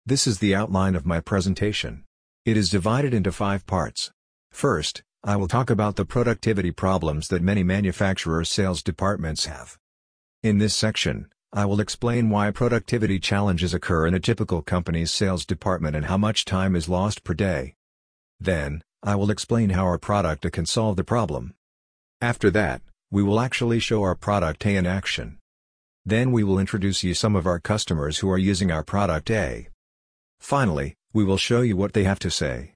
This is the outline of my presentation. It is divided into 5 parts. First, I will talk about the productivity problems that many manufacturers' sales departments have. In this section, I will explain why productivity challenges occur in a typical company's sales department and how much time is lost per day. Then, I will explain how our product A can solve the problem. After that, we will actually show our product A in action. Then we will introduce you some of our customers who are using our product A. Finally, we will show you what they have to say.